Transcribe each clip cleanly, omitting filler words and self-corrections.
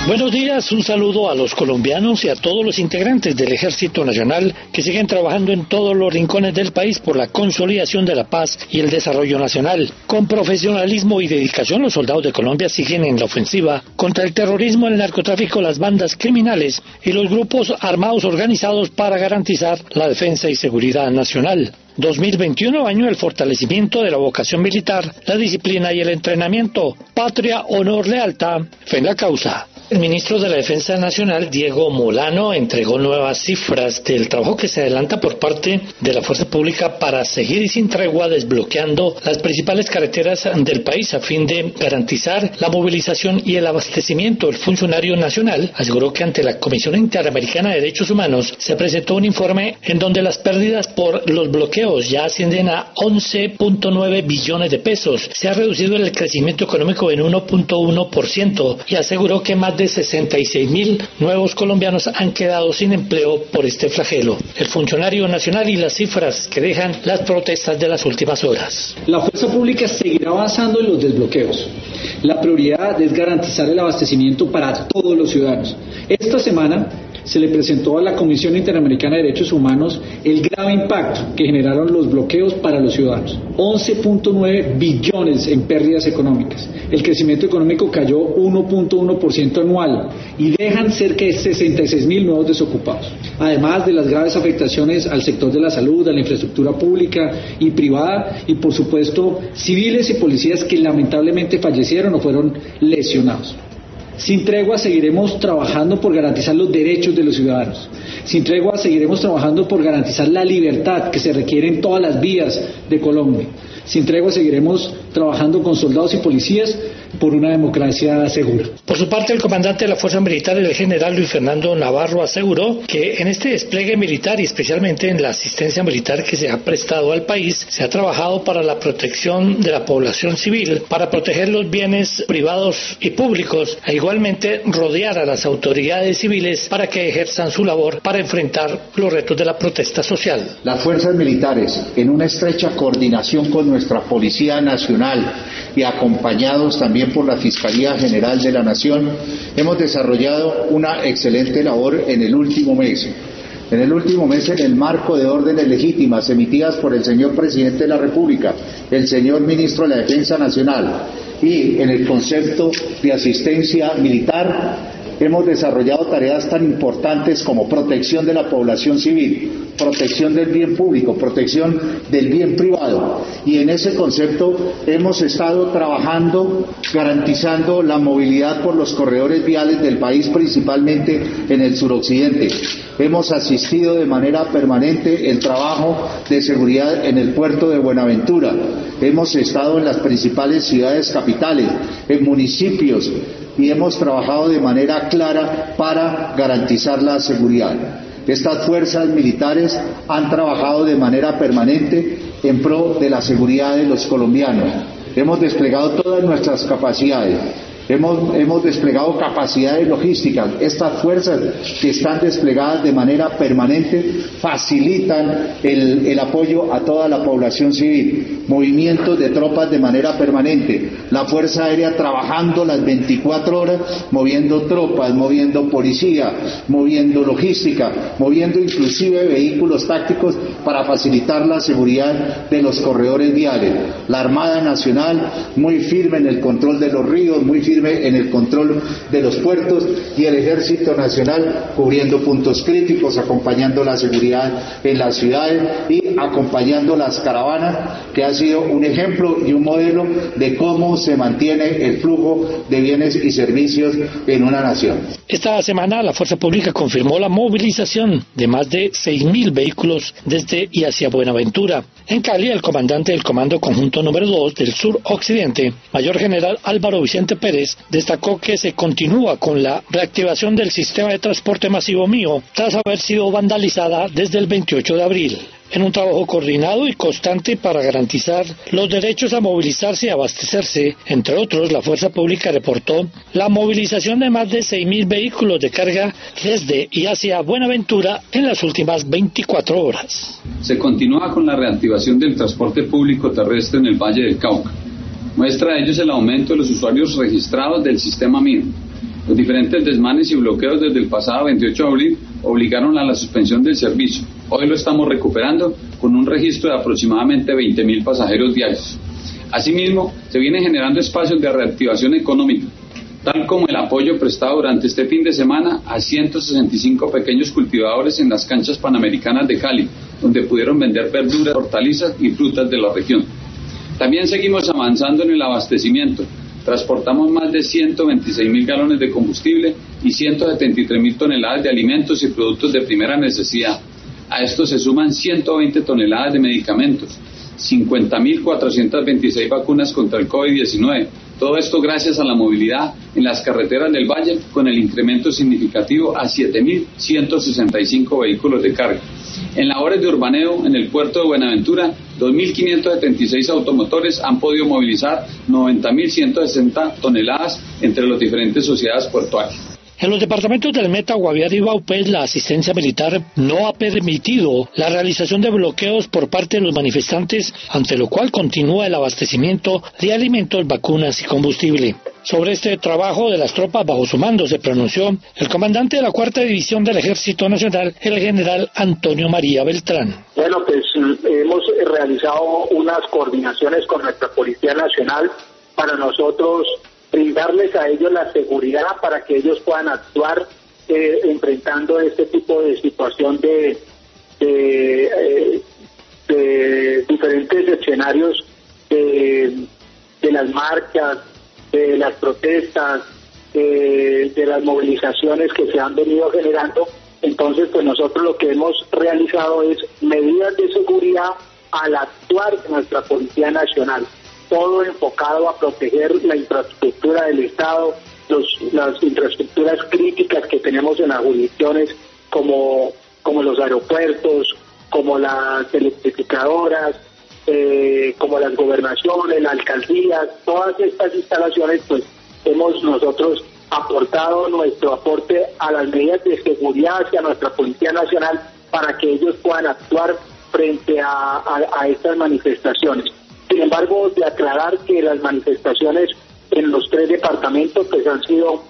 Buenos días, un saludo a los colombianos y a todos los integrantes del Ejército Nacional que siguen trabajando en todos los rincones del país por la consolidación de la paz y el desarrollo nacional. Con profesionalismo y dedicación, los soldados de Colombia siguen en la ofensiva contra el terrorismo, el narcotráfico, las bandas criminales y los grupos armados organizados para garantizar la defensa y seguridad nacional. 2021, año del fortalecimiento de la vocación militar, la disciplina y el entrenamiento. Patria, honor, lealtad, fe en la causa. El ministro de la Defensa Nacional, Diego Molano, entregó nuevas cifras del trabajo que se adelanta por parte de la Fuerza Pública para seguir y sin tregua desbloqueando las principales carreteras del país a fin de garantizar la movilización y el abastecimiento. El funcionario nacional aseguró que ante la Comisión Interamericana de Derechos Humanos se presentó un informe en donde las pérdidas por los bloqueos ya ascienden a 11.9 billones de pesos. Se ha reducido el crecimiento económico en 1.1% y aseguró que más de 66.000 nuevos colombianos han quedado sin empleo por este flagelo. El funcionario nacional y las cifras que dejan las protestas de las últimas horas. La fuerza pública seguirá avanzando en los desbloqueos. La prioridad es garantizar el abastecimiento para todos los ciudadanos. Esta semana se le presentó a la Comisión Interamericana de Derechos Humanos el grave impacto que generaron los bloqueos para los ciudadanos. 11.9 billones en pérdidas económicas. El crecimiento económico cayó 1.1% anual y dejan cerca de 66.000 nuevos desocupados. Además de las graves afectaciones al sector de la salud, a la infraestructura pública y privada y por supuesto civiles y policías que lamentablemente fallecieron o fueron lesionados. Sin tregua seguiremos trabajando por garantizar los derechos de los ciudadanos. Sin tregua seguiremos trabajando por garantizar la libertad que se requiere en todas las vías de Colombia. Sin tregua seguiremos trabajando con soldados y policías por una democracia segura. Por su parte, el comandante de la Fuerza Militar, el general Luis Fernando Navarro, aseguró que en este despliegue militar y especialmente en la asistencia militar que se ha prestado al país, se ha trabajado para la protección de la población civil, para proteger los bienes privados y públicos e igualmente rodear a las autoridades civiles para que ejerzan su labor para enfrentar los retos de la protesta social. Las fuerzas militares, en una estrecha coordinación con nuestra Policía Nacional y acompañados también por la Fiscalía General de la Nación, hemos desarrollado una excelente labor en el último mes. En el marco de órdenes legítimas emitidas por el señor Presidente de la República, el señor Ministro de la Defensa Nacional y en el concepto de asistencia militar, hemos desarrollado tareas tan importantes como protección de la población civil, protección del bien público, protección del bien privado. Y en ese concepto hemos estado trabajando, garantizando la movilidad por los corredores viales del país, principalmente en el suroccidente. Hemos asistido de manera permanente el trabajo de seguridad en el puerto de Buenaventura. Hemos estado en las principales ciudades capitales, en municipios, y hemos trabajado de manera clara para garantizar la seguridad. Estas fuerzas militares han trabajado de manera permanente en pro de la seguridad de los colombianos. Hemos desplegado todas nuestras capacidades. Hemos desplegado capacidades logísticas. Estas fuerzas que están desplegadas de manera permanente facilitan el apoyo a toda la población civil. Movimientos de tropas de manera permanente. La Fuerza Aérea trabajando las 24 horas, moviendo tropas, moviendo policía, moviendo logística, moviendo inclusive vehículos tácticos para facilitar la seguridad de los corredores viales. La Armada Nacional muy firme en el control de los ríos, muy firme en el control de los puertos, y el Ejército Nacional cubriendo puntos críticos, acompañando la seguridad en las ciudades y acompañando las caravanas, que ha sido un ejemplo y un modelo de cómo se mantiene el flujo de bienes y servicios en una nación. Esta semana la Fuerza Pública confirmó la movilización de más de 6.000 vehículos desde y hacia Buenaventura. En Cali, el comandante del Comando Conjunto número 2 del Sur Occidente, Mayor General Álvaro Vicente Pérez, destacó que se continúa con la reactivación del sistema de transporte masivo mío tras haber sido vandalizada desde el 28 de abril. En un trabajo coordinado y constante para garantizar los derechos a movilizarse y abastecerse, entre otros, la Fuerza Pública reportó la movilización de más de 6.000 vehículos de carga desde y hacia Buenaventura en las últimas 24 horas. Se continúa con la reactivación del transporte público terrestre en el Valle del Cauca. Muestra de ello es el aumento de los usuarios registrados del sistema MIR. Los diferentes desmanes y bloqueos desde el pasado 28 de abril obligaron a la suspensión del servicio. Hoy lo estamos recuperando con un registro de aproximadamente 20.000 pasajeros diarios. Asimismo, se vienen generando espacios de reactivación económica, tal como el apoyo prestado durante este fin de semana a 165 pequeños cultivadores en las canchas panamericanas de Cali, donde pudieron vender verduras, hortalizas y frutas de la región. También seguimos avanzando en el abastecimiento. Transportamos más de 126.000 galones de combustible y 173.000 toneladas de alimentos y productos de primera necesidad. A esto se suman 120 toneladas de medicamentos, 50.426 vacunas contra el COVID-19. Todo esto gracias a la movilidad en las carreteras del Valle, con el incremento significativo a 7.165 vehículos de carga. En labores de urbaneo en el puerto de Buenaventura, 2.576 automotores han podido movilizar 90.160 toneladas entre las diferentes sociedades portuarias. En los departamentos del Meta, Guaviare y Vaupés, la asistencia militar no ha permitido la realización de bloqueos por parte de los manifestantes, ante lo cual continúa el abastecimiento de alimentos, vacunas y combustible. Sobre este trabajo de las tropas bajo su mando se pronunció el comandante de la 4ª División del Ejército Nacional, el general Antonio María Beltrán. Bueno, pues hemos realizado unas coordinaciones con nuestra Policía Nacional para nosotros brindarles a ellos la seguridad para que ellos puedan actuar enfrentando este tipo de situación de diferentes escenarios de las marchas, de las protestas, de las movilizaciones que se han venido generando. Entonces, pues nosotros lo que hemos realizado es medidas de seguridad al actuar de nuestra Policía Nacional, todo enfocado a proteger la infraestructura del Estado, las infraestructuras críticas que tenemos en las jurisdicciones, como los aeropuertos, como las electrificadoras, como las gobernaciones, las alcaldías. Todas estas instalaciones, pues hemos nosotros aportado nuestro aporte a las medidas de seguridad hacia nuestra Policía Nacional para que ellos puedan actuar frente a estas manifestaciones. Sin embargo, de aclarar que las manifestaciones en los 3 departamentos pues han sido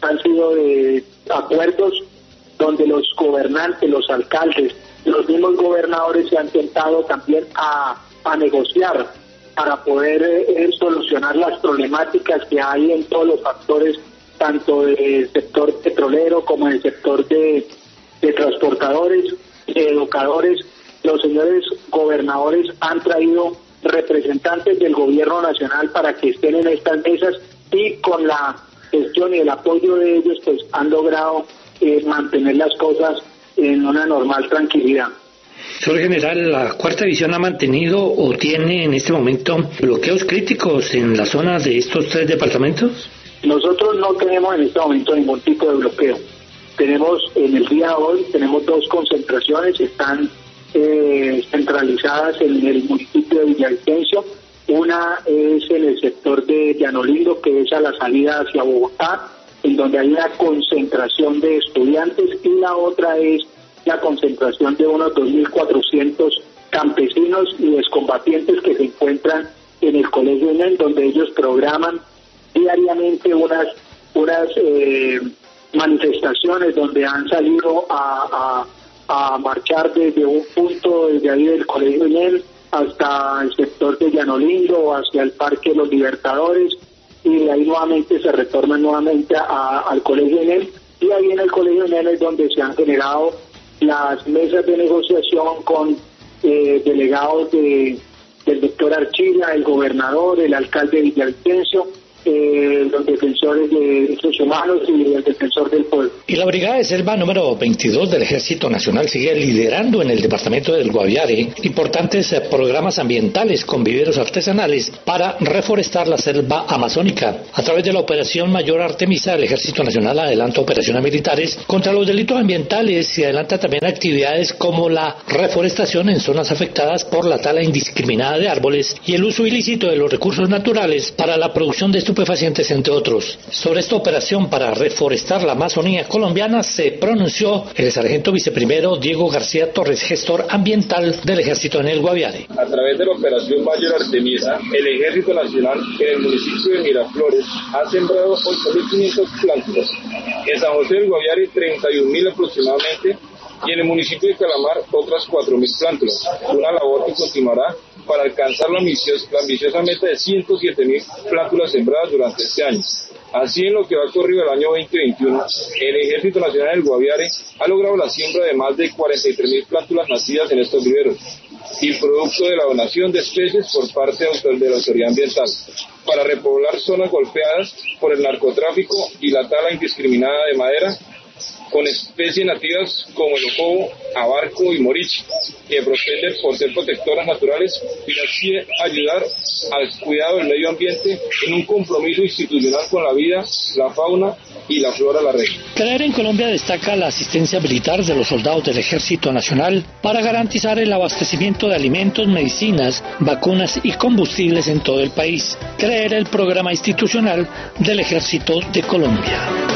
de acuerdos donde los gobernantes, los alcaldes, los mismos gobernadores se han sentado también a negociar para poder solucionar las problemáticas que hay en todos los factores, tanto del sector petrolero como del sector de transportadores, de educadores. Los señores gobernadores han traído representantes del gobierno nacional para que estén en estas mesas, y con la gestión y el apoyo de ellos pues han logrado mantener las cosas en una normal tranquilidad. Señor general, ¿la 4ª División ha mantenido o tiene en este momento bloqueos críticos en las zonas de estos 3 departamentos? Nosotros no tenemos en este momento ningún tipo de bloqueo. Tenemos en el día de hoy 2 concentraciones, están centralizadas en el municipio de Villavicencio. Una es en el sector de Llanolindo, que es a la salida hacia Bogotá, en donde hay una concentración de estudiantes, y la otra es la concentración de unos 2.400 campesinos y excombatientes que se encuentran en el Colegio ENEL, donde ellos programan diariamente unas manifestaciones donde han salido a marchar desde un punto desde ahí del Colegio ENEL hasta el sector de Llanolindo, hacia el Parque de los Libertadores, y de ahí nuevamente se retornan nuevamente al Colegio ENEL, y ahí en el Colegio ENEL es donde se han generado las mesas de negociación con delegados del doctor Archila, el gobernador, el alcalde de Villavicencio, los defensores de derechos humanos y el defensor del pueblo. Y la Brigada de Selva número 22 del Ejército Nacional sigue liderando en el departamento del Guaviare importantes programas ambientales con viveros artesanales para reforestar la selva amazónica. A través de la Operación Mayor Artemisa, el Ejército Nacional adelanta operaciones militares contra los delitos ambientales y adelanta también actividades como la reforestación en zonas afectadas por la tala indiscriminada de árboles y el uso ilícito de los recursos naturales para la producción de estupefacientes, entre otros. Sobre esta operación para reforestar la Amazonía colombiana se pronunció el sargento viceprimero Diego García Torres, gestor ambiental del Ejército en el Guaviare. A través de la operación Mayor Artemisa, el Ejército Nacional en el municipio de Miraflores ha sembrado 8.500 plántulas. En San José del Guaviare 31.000 aproximadamente, y en el municipio de Calamar otras 4.000 plántulas. Una labor que continuará para alcanzar la ambiciosa meta de 107.000 plántulas sembradas durante este año. Así, en lo que va corrido el año 2021, el Ejército Nacional del Guaviare ha logrado la siembra de más de 43.000 plántulas nacidas en estos viveros, y producto de la donación de especies por parte de la autoridad ambiental, para repoblar zonas golpeadas por el narcotráfico y la tala indiscriminada de madera, con especies nativas como el ojobo, abarco y moriche, que pretenden por ser protectoras naturales y así ayudar al cuidado del medio ambiente en un compromiso institucional con la vida, la fauna y la flora de la región. CREER en Colombia destaca la asistencia militar de los soldados del Ejército Nacional para garantizar el abastecimiento de alimentos, medicinas, vacunas y combustibles en todo el país. CREER, el programa institucional del Ejército de Colombia.